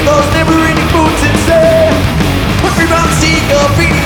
seagulls, never ending boots and say, hungry brown seagull, feeding